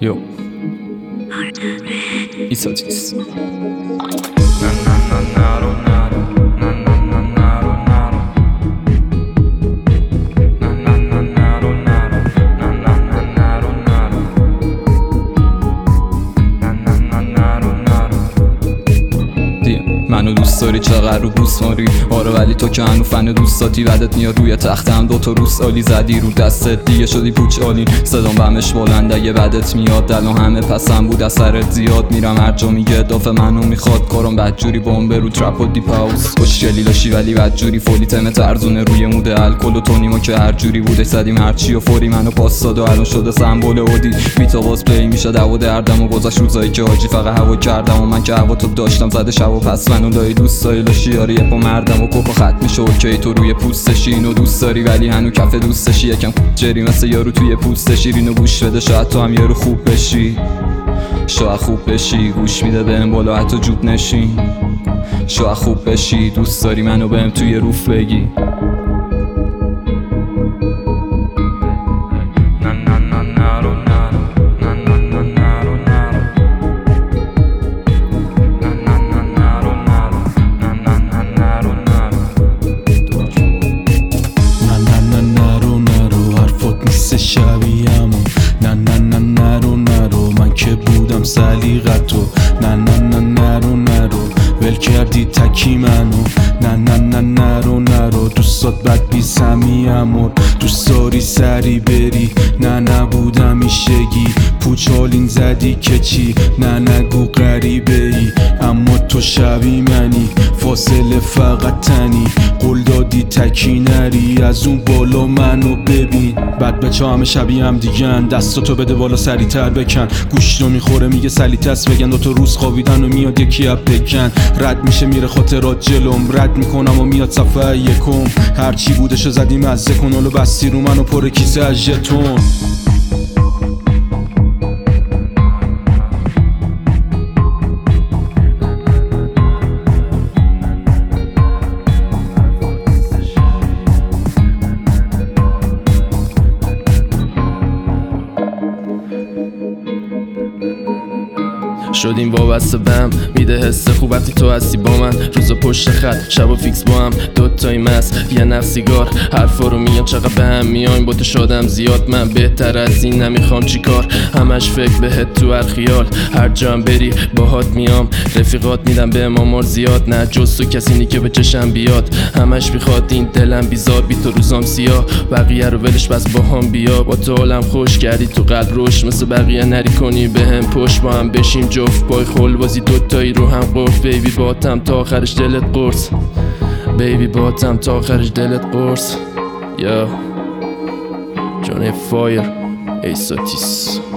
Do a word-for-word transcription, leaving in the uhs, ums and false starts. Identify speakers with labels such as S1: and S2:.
S1: یو ایساتیس منو دوست داری چقدر رو بوس ماری آره ولی تو که هنو فن دوستاتی بدت میاد روی تختم دوتا روس آلی زدی رو دستت دیگه شدی پوچ آلین صدام بمش بلند اگه بدت میاد دلو همه پسم بود اثرت زیاد میرم هر جا میگه دافه منو میخواد کارم بدجوری بمبه رو ترپ و دیپ هاوس خوشگلی داشتی ولی بدجوری فولی تم ترزونه روی مود الکل و تونیما که هر جوری بوده زدیم هرچی و فوری منو پاس داد و الان شده سمبل اودی بیتا باز پلی میشه دو دردم و گذاشت روزایی که حاجی فقط هوا کردم و من که هوا تو داشتم زده شب و پس منو دایی دوست داری لاشی آره یه پا مردم و کوکو خط میشه اوکی تو روی پوستشی اینو دوست داری ولی هنو کف دوستشی یکم جری مثل یارو توی پوستشی اینو گوش بده شاید تو هم یارو خوب بشی شاید خوب بشی گوش میده بهم بالا حتی جوب نشین شاید خوب بشی دوست داری منو بهم توی روف بگی
S2: شبیه‌مون نه نه نه نرو نرو من که بودم سلیقتو نه نه نه نرو نرو ول کردی تکی منو نه نه نه نرو نرو دوستات بد بی سمیمور دوست داری سری بری نه نبودم ایشگی پوچالین زدی که چی نه نگو غریبه ای اما تو شبیه منی فاصله فقط تنی قول دادی تکی نری از اون بالا منو ببین بعد بچه همه شبیه هم دیگن دستاتو بده بالا سریع تر بکن گوش رو میخوره میگه سلیتس بگن دوتا روز خوابیدن و میاد یکی اب بکن رد میشه میره خاطرات جلوم رد میکنم و میاد صفحه یکم هرچی بودشو زدی مزه کن حالا بستی رو منو پر کیسه از ژتون
S3: شدیم وابسته بهم میده حس خوب وقتی تو هستی با من روزا پشت خط شبا فیکس با هم دوتایی مست یه نفسیگار حرفا رو میگم چقدر به هم میایم با تو شادم زیاد من بهتر از این نمیخوام چیکار همش فکر بهت تو هر خیال هر جا هم بری باهات میام رفیقات میدم به امامار زیاد نه جز تو کسی نی که به چشم بیاد همش میخواد این دلم بیزار بی تو روزام سیاه بقیه رو ولش بس با هم بیا با تو حالم خوش کردی تو قلب روش مثل بقیه نری کنی به هم پشت با هم بشیم جفت پای خول بازی دوتایی رو هم قرص بیبی باتم تا آخرش دلت قرص بیبی باتم تا آخرش دلت قرص یا جان فایر ایساتیس